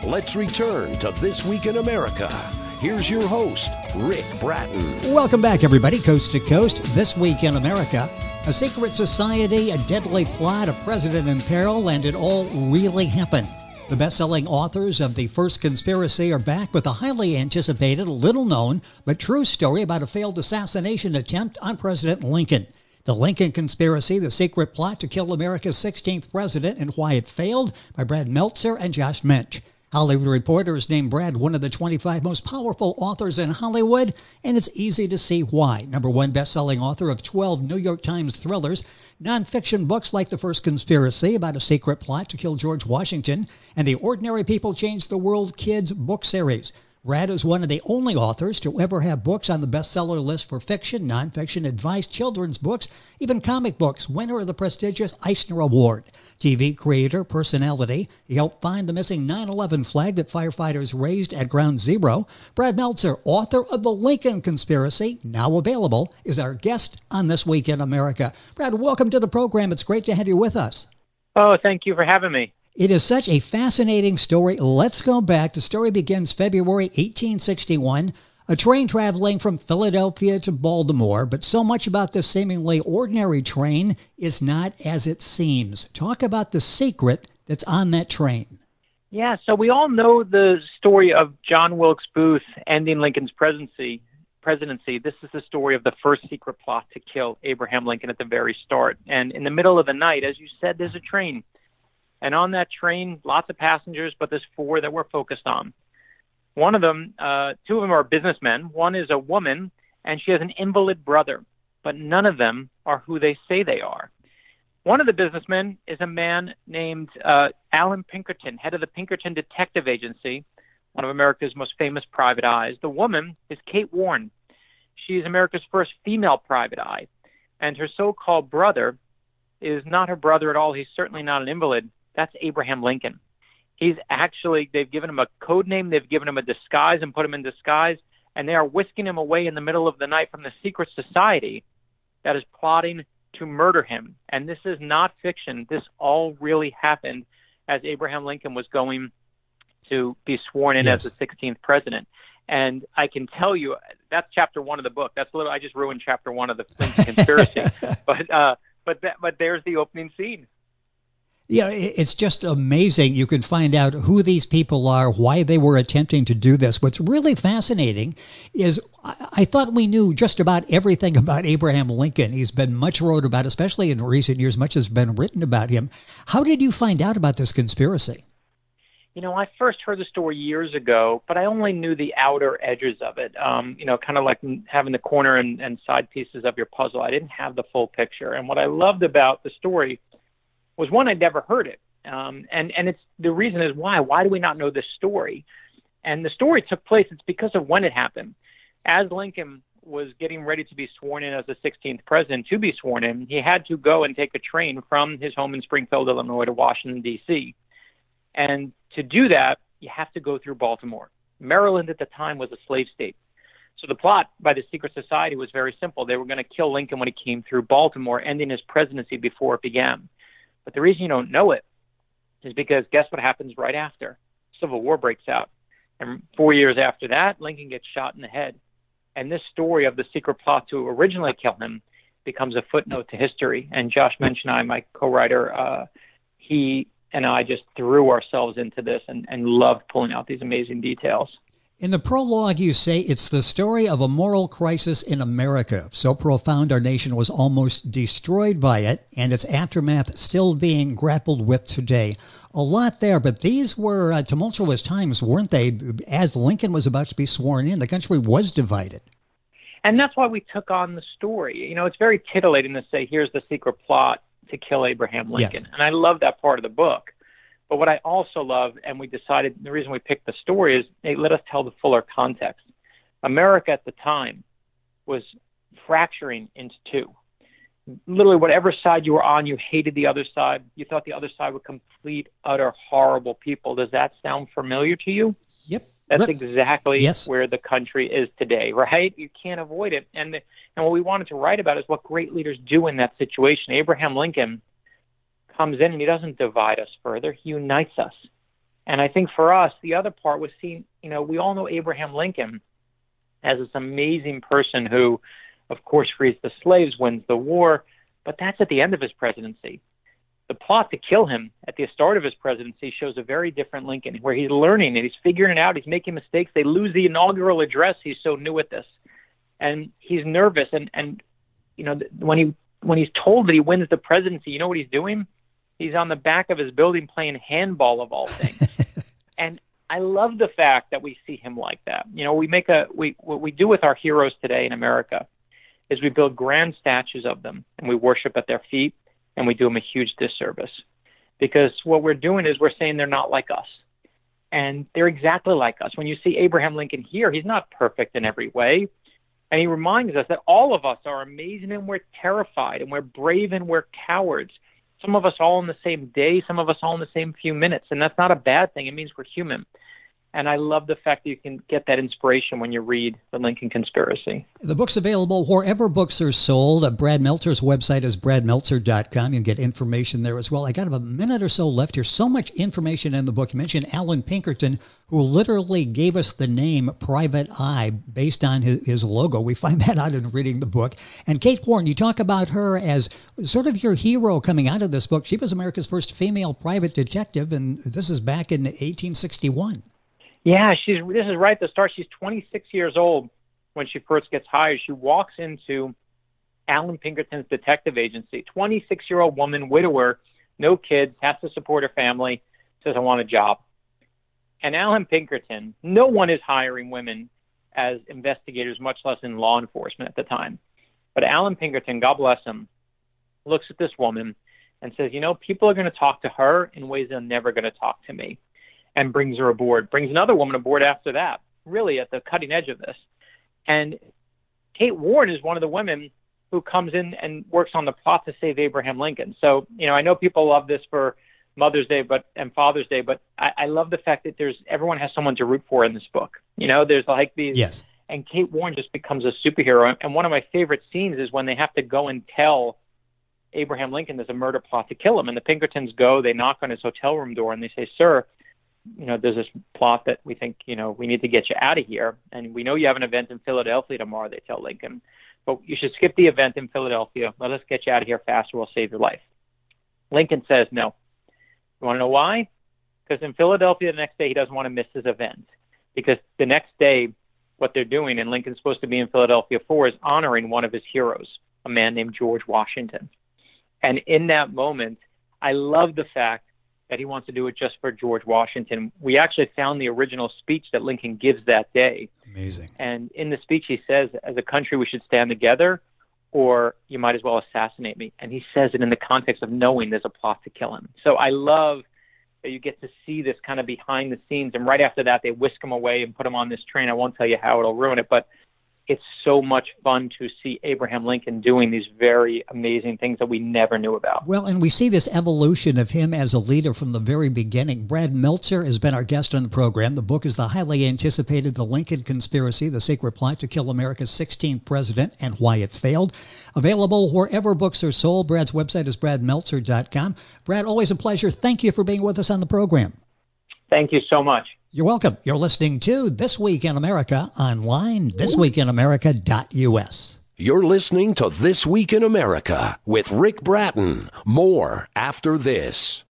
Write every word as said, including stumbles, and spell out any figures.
Let's return to This Week in America. Here's your host, Rick Bratton. Welcome back, everybody, coast to coast. This Week in America. A secret society, a deadly plot, a president in peril, and it all really happened. The best-selling authors of The First Conspiracy are back with a highly anticipated, little-known, but true story about a failed assassination attempt on President Lincoln. The Lincoln Conspiracy, the secret plot to kill America's sixteenth president and why it failed, by Brad Meltzer and Josh Mensch. Hollywood Reporter has named Brad one of the twenty-five most powerful authors in Hollywood, and it's easy to see why. Number one best-selling author of twelve New York Times thrillers, nonfiction books like The First Conspiracy about a secret plot to kill George Washington, and the Ordinary People Change the World Kids book series. Brad is one of the only authors to ever have books on the bestseller list for fiction, nonfiction, advice, children's books, even comic books, winner of the prestigious Eisner Award. T V creator, personality, he helped find the missing nine eleven flag that firefighters raised at Ground Zero. Brad Meltzer, author of The Lincoln Conspiracy, now available, is our guest on This Week in America. Brad, welcome to the program. It's great to have you with us. Oh, thank you for having me. It is such a fascinating story. Let's go back. The story begins February eighteen sixty-one, a train traveling from Philadelphia to Baltimore, but so much about this seemingly ordinary train is not as it seems. Talk about the secret that's on that train. Yeah, so we all know the story of John Wilkes Booth ending Lincoln's presidency. Presidency. This is the story of the first secret plot to kill Abraham Lincoln at the very start. And in the middle of the night, as you said, there's a train. And on that train, lots of passengers, but there's four that we're focused on. One of them, uh, two of them are businessmen. One is a woman, and she has an invalid brother, but none of them are who they say they are. One of the businessmen is a man named uh, Alan Pinkerton, head of the Pinkerton Detective Agency, one of America's most famous private eyes. The woman is Kate Warren. She's America's first female private eye, and her so-called brother is not her brother at all. He's certainly not an invalid. That's Abraham Lincoln. He's actually, they've given him a code name, they've given him a disguise and put him in disguise, and they are whisking him away in the middle of the night from the secret society that is plotting to murder him. And this is not fiction. This all really happened as Abraham Lincoln was going to be sworn in Yes. as the sixteenth president. And I can tell you, that's chapter one of the book. That's a little, I just ruined chapter one of the Lincoln Conspiracy. but, uh, but, that, but there's the opening scene. Yeah, it's just amazing. You can find out who these people are, why they were attempting to do this. What's really fascinating is I thought we knew just about everything about Abraham Lincoln. He's been much wrote about, especially in recent years, much has been written about him. How did you find out about this conspiracy? You know, I first heard the story years ago, but I only knew the outer edges of it, um, you know, kind of like having the corner and, and side pieces of your puzzle. I didn't have the full picture. And what I loved about the story was, one, I'd never heard it. Um, and, and it's the reason is why. Why do we not know this story? And the story took place, it's because of when it happened. As Lincoln was getting ready to be sworn in as the sixteenth president, to be sworn in, he had to go and take a train from his home in Springfield, Illinois to Washington, D C. And to do that, you have to go through Baltimore. Maryland at the time was a slave state. So the plot by the secret society was very simple. They were going to kill Lincoln when he came through Baltimore, ending his presidency before it began. But the reason you don't know it is because guess what happens right after? Civil War breaks out. And four years after that, Lincoln gets shot in the head. And this story of the secret plot to originally kill him becomes a footnote to history. And Josh Mensch and I, my co-writer, uh, he and I just threw ourselves into this and, and loved pulling out these amazing details. In the prologue, you say it's the story of a moral crisis in America, so profound our nation was almost destroyed by it, and its aftermath still being grappled with today. A lot there, but these were uh, tumultuous times, weren't they? As Lincoln was about to be sworn in, the country was divided. And that's why we took on the story. You know, it's very titillating to say, here's the secret plot to kill Abraham Lincoln. Yes. And I love that part of the book. But what I also love, and we decided the reason we picked the story is they let us tell the fuller context. America at the time was fracturing into two. Literally, whatever side you were on, you hated the other side. You thought the other side were complete, utter, horrible people. Does that sound familiar to you? Yep. That's Rip. exactly Yes. where the country is today, right? You can't avoid it. And, the, and what we wanted to write about is what great leaders do in that situation. Abraham Lincoln comes in and he doesn't divide us further. He unites us. And I think for us, the other part was seeing, you know, we all know Abraham Lincoln as this amazing person who, of course, frees the slaves, wins the war, but that's at the end of his presidency. The plot to kill him at the start of his presidency shows a very different Lincoln, where he's learning and he's figuring it out. He's making mistakes. They lose the inaugural address. He's so new at this, and he's nervous. And and you know, when he when he's told that he wins the presidency, you know what he's doing? He's on the back of his building playing handball, of all things. And I love the fact that we see him like that. You know, we make a we what we do with our heroes today in America is we build grand statues of them and we worship at their feet. And we do them a huge disservice, because what we're doing is we're saying they're not like us. And they're exactly like us. When you see Abraham Lincoln here, he's not perfect in every way. And he reminds us that all of us are amazing and we're terrified and we're brave and we're cowards. Some of us all in the same day, some of us all in the same few minutes. And that's not a bad thing. It means we're human. And I love the fact that you can get that inspiration when you read The Lincoln Conspiracy. The book's available wherever books are sold. Uh, Brad Meltzer's website is brad meltzer dot com. You can get information there as well. I got about a minute or so left here. So much information in the book. You mentioned Allan Pinkerton, who literally gave us the name Private Eye based on his, his logo. We find that out in reading the book. And Kate Warren, you talk about her as sort of your hero coming out of this book. She was America's first female private detective, and this is back in eighteen sixty-one. Yeah, she's. This is right at the start. She's twenty-six years old when she first gets hired. She walks into Allan Pinkerton's detective agency. twenty-six-year-old woman, widower, no kids, has to support her family, says, I want a job. And Allan Pinkerton, no one is hiring women as investigators, much less in law enforcement at the time. But Allan Pinkerton, God bless him, looks at this woman and says, you know, people are going to talk to her in ways they're never going to talk to me. And brings her aboard, brings another woman aboard after that, really at the cutting edge of this. And Kate Warren is one of the women who comes in and works on the plot to save Abraham Lincoln. So, you know, I know people love this for Mother's Day but and Father's Day, but I, I love the fact that there's everyone has someone to root for in this book. You know, there's like these. Yes. And Kate Warren just becomes a superhero. And one of my favorite scenes is when they have to go and tell Abraham Lincoln there's a murder plot to kill him. And the Pinkertons go, they knock on his hotel room door, and they say, sir, you know, there's this plot that we think, you know, we need to get you out of here. And we know you have an event in Philadelphia tomorrow, they tell Lincoln. But you should skip the event in Philadelphia. Let us get you out of here faster. We'll save your life. Lincoln says no. You want to know why? Because in Philadelphia the next day, he doesn't want to miss his event. Because the next day, what they're doing, and Lincoln's supposed to be in Philadelphia for, is honoring one of his heroes, a man named George Washington. And in that moment, I love the fact that he wants to do it just for George Washington. We actually found the original speech that Lincoln gives that day. Amazing. And in the speech, he says, as a country, we should stand together, or you might as well assassinate me. And he says it in the context of knowing there's a plot to kill him. So I love that you get to see this kind of behind the scenes. And right after that, they whisk him away and put him on this train. I won't tell you how, it'll ruin it, but it's so much fun to see Abraham Lincoln doing these very amazing things that we never knew about. Well, and we see this evolution of him as a leader from the very beginning. Brad Meltzer has been our guest on the program. The book is the highly anticipated The Lincoln Conspiracy, the secret plot to kill America's sixteenth president and why it failed. Available wherever books are sold. Brad's website is brad meltzer dot com. Brad, always a pleasure. Thank you for being with us on the program. Thank you so much. You're welcome. You're listening to This Week in America online, this week in america dot u s. You're listening to This Week in America with Rick Bratton. More after this.